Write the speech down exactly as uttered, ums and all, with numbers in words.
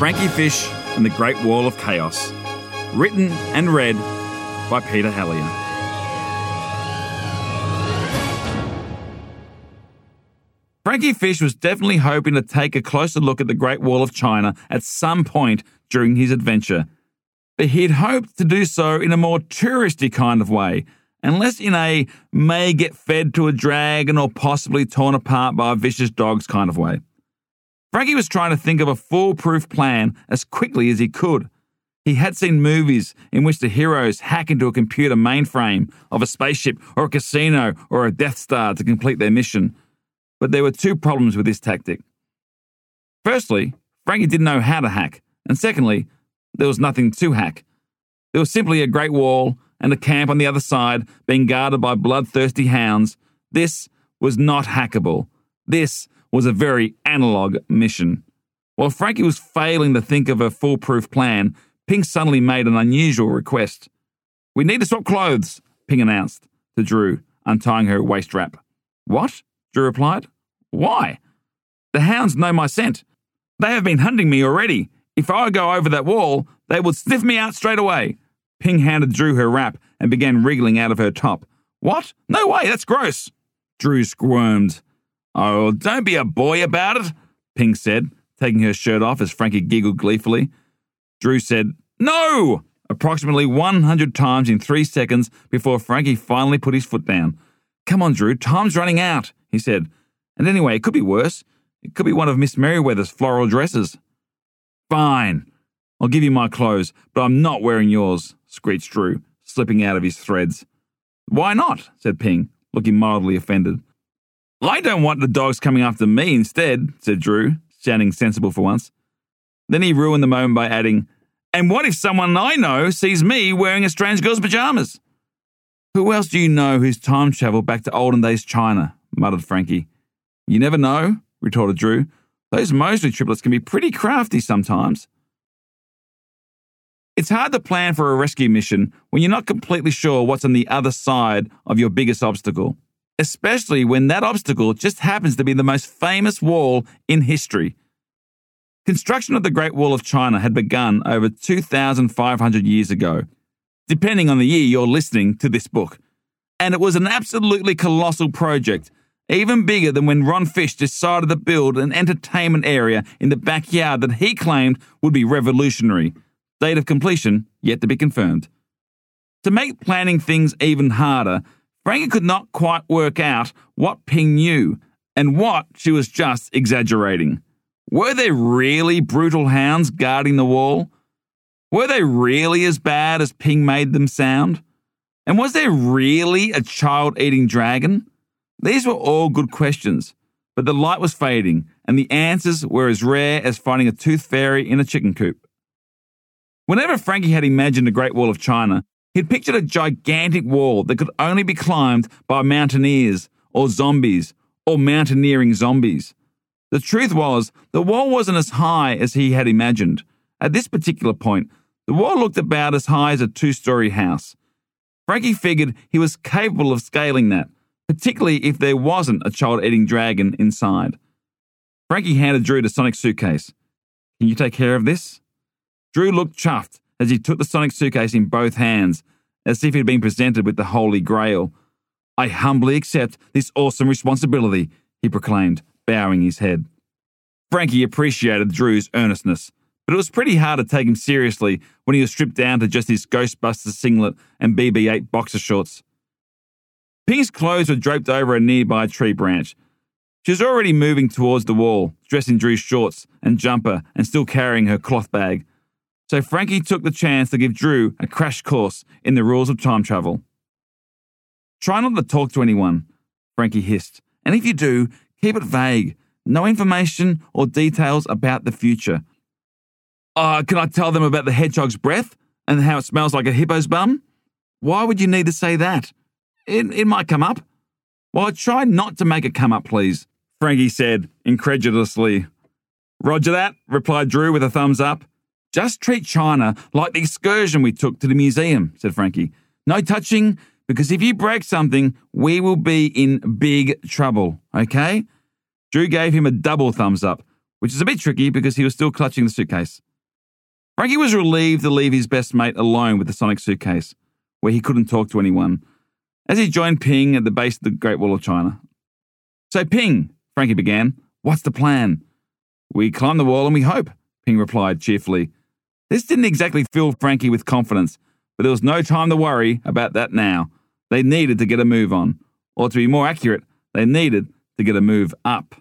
Frankie Fish and the Great Wall of Chaos. Written and read by Peter Hellier. Frankie Fish was definitely hoping to take a closer look at the Great Wall of China at some point during his adventure. But he'd hoped to do so in a more touristy kind of way, and less in a may get fed to a dragon or possibly torn apart by vicious dogs kind of way. Frankie was trying to think of a foolproof plan as quickly as he could. He had seen movies in which the heroes hack into a computer mainframe of a spaceship or a casino or a Death Star to complete their mission. But there were two problems with this tactic. Firstly, Frankie didn't know how to hack, and secondly, there was nothing to hack. There was simply a great wall and a camp on the other side being guarded by bloodthirsty hounds. This was not hackable. This was a very analog mission. While Frankie was failing to think of a foolproof plan, Ping suddenly made an unusual request. "We need to swap clothes," Ping announced to Drew, untying her waist wrap. "What?" Drew replied. "Why?" "The hounds know my scent. They have been hunting me already. If I go over that wall, they would sniff me out straight away." Ping handed Drew her wrap and began wriggling out of her top. "What? No way, that's gross." Drew squirmed. "Oh, don't be a boy about it," Ping said, taking her shirt off as Frankie giggled gleefully. Drew said, "No!" approximately one hundred times in three seconds before Frankie finally put his foot down. "Come on, Drew, time's running out," he said. "And anyway, it could be worse. It could be one of Miss Merriweather's floral dresses." "Fine. I'll give you my clothes, but I'm not wearing yours," screeched Drew, slipping out of his threads. "Why not?" said Ping, looking mildly offended. "I don't want the dogs coming after me instead," said Drew, sounding sensible for once. Then he ruined the moment by adding, "And what if someone I know sees me wearing a strange girl's pajamas?" "Who else do you know who's time-travelled back to olden days China?" muttered Frankie. "You never know," retorted Drew. "Those Mosley triplets can be pretty crafty sometimes." It's hard to plan for a rescue mission when you're not completely sure what's on the other side of your biggest obstacle, especially when that obstacle just happens to be the most famous wall in history. Construction of the Great Wall of China had begun over two thousand five hundred years ago, depending on the year you're listening to this book. And it was an absolutely colossal project, even bigger than when Ron Fish decided to build an entertainment area in the backyard that he claimed would be revolutionary. Date of completion yet to be confirmed. To make planning things even harder, Frankie could not quite work out what Ping knew and what she was just exaggerating. Were there really brutal hounds guarding the wall? Were they really as bad as Ping made them sound? And was there really a child-eating dragon? These were all good questions, but the light was fading and the answers were as rare as finding a tooth fairy in a chicken coop. Whenever Frankie had imagined the Great Wall of China, he'd pictured a gigantic wall that could only be climbed by mountaineers or zombies or mountaineering zombies. The truth was, the wall wasn't as high as he had imagined. At this particular point, the wall looked about as high as a two-story house. Frankie figured he was capable of scaling that, particularly if there wasn't a child-eating dragon inside. Frankie handed Drew the Sonic suitcase. "Can you take care of this?" Drew looked chuffed as he took the Sonic suitcase in both hands, as if he'd been presented with the Holy Grail. "I humbly accept this awesome responsibility," he proclaimed, bowing his head. Frankie appreciated Drew's earnestness, but it was pretty hard to take him seriously when he was stripped down to just his Ghostbusters singlet and B B eight boxer shorts. Ping's clothes were draped over a nearby tree branch. She was already moving towards the wall, dressed in Drew's shorts and jumper and still carrying her cloth bag. So Frankie took the chance to give Drew a crash course in the rules of time travel. "Try not to talk to anyone," Frankie hissed. "And if you do, keep it vague. No information or details about the future." Uh, can I tell them about the hedgehog's breath and how it smells like a hippo's bum?" "Why would you need to say that? It, it might come up." "Well, try not to make it come up, please," Frankie said, incredulously. "Roger that," replied Drew with a thumbs up. "Just treat China like the excursion we took to the museum," said Frankie. "No touching, because if you break something, we will be in big trouble, okay?" Drew gave him a double thumbs up, which is a bit tricky because he was still clutching the suitcase. Frankie was relieved to leave his best mate alone with the sonic suitcase, where he couldn't talk to anyone, as he joined Ping at the base of the Great Wall of China. "So, Ping," Frankie began, "what's the plan?" "We climb the wall and we hope," Ping replied cheerfully. This didn't exactly fill Frankie with confidence, but there was no time to worry about that now. They needed to get a move on. Or to be more accurate, they needed to get a move up.